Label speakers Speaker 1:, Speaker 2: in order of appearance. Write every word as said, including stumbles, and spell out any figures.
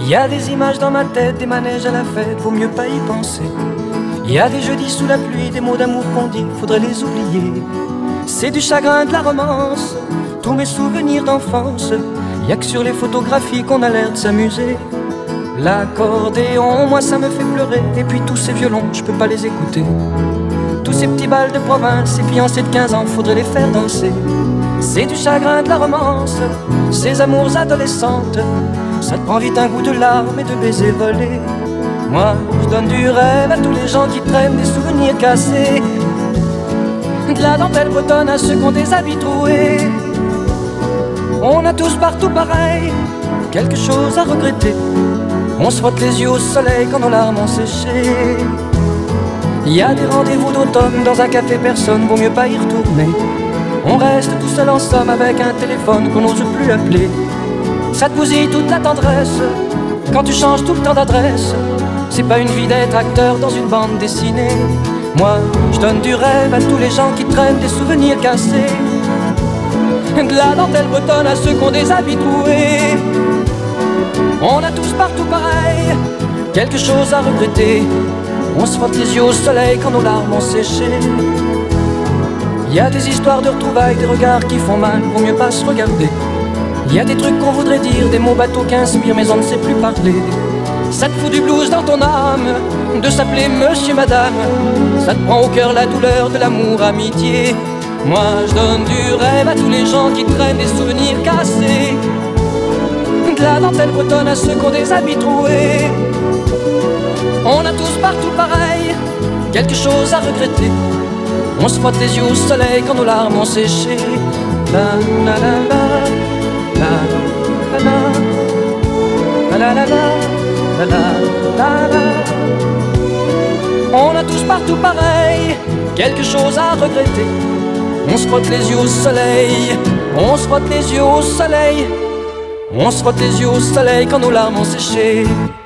Speaker 1: Il y a des images dans ma tête, des manèges à la fête, vaut mieux pas y penser. Il y a des jeudis sous la pluie, des mots d'amour qu'on dit, faudrait les oublier. C'est du chagrin, de la romance, tous mes souvenirs d'enfance. Y'a que sur les photographies qu'on a l'air de s'amuser. L'accordéon, moi ça me fait pleurer. Et puis tous ces violons, je peux pas les écouter. Tous ces petits bals de province, ces fiancés de quinze ans, faudrait les faire danser. C'est du chagrin, de la romance, ces amours adolescentes. Ça te prend vite un goût de larmes et de baisers volés. Moi, je donne du rêve à tous les gens qui traînent des souvenirs cassés. De la dentelle bretonne à ceux qui ont des habits troués. On a tous partout pareil, quelque chose à regretter. On se frotte les yeux au soleil quand nos larmes ont séché. Il y a des rendez-vous d'automne dans un café, personne, vaut mieux pas y retourner. On reste tout seul en somme avec un téléphone qu'on n'ose plus appeler. Ça te bousille toute la tendresse quand tu changes tout le temps d'adresse. C'est pas une vie d'être acteur dans une bande dessinée. Moi, je donne du rêve à tous les gens qui traînent des souvenirs cassés. De la dentelle bretonne à ceux qui ont des habits troués. On a tous partout pareil, quelque chose à regretter. On se frotte les yeux au soleil quand nos larmes ont séché. Il y a des histoires de retrouvailles, des regards qui font mal, vaut mieux pas se regarder. Il y a des trucs qu'on voudrait dire, des mots bateaux qui inspirent mais on ne sait plus parler. Ça te fout du blues dans ton âme, de s'appeler monsieur, madame. Ça te prend au cœur la douleur de l'amour, amitié. Moi je donne du rêve à tous les gens qui traînent des souvenirs cassés. De la dentelle bretonne à ceux qui ont des habits troués. On a tous partout pareil, quelque chose à regretter. On se frotte les yeux au soleil quand nos larmes ont séché. La la la la, la la la, la la la la, la la la. On a tous partout pareil, quelque chose à regretter. On se frotte les yeux au soleil, on se frotte les yeux au soleil. On se frotte les yeux au soleil quand nos larmes ont séché.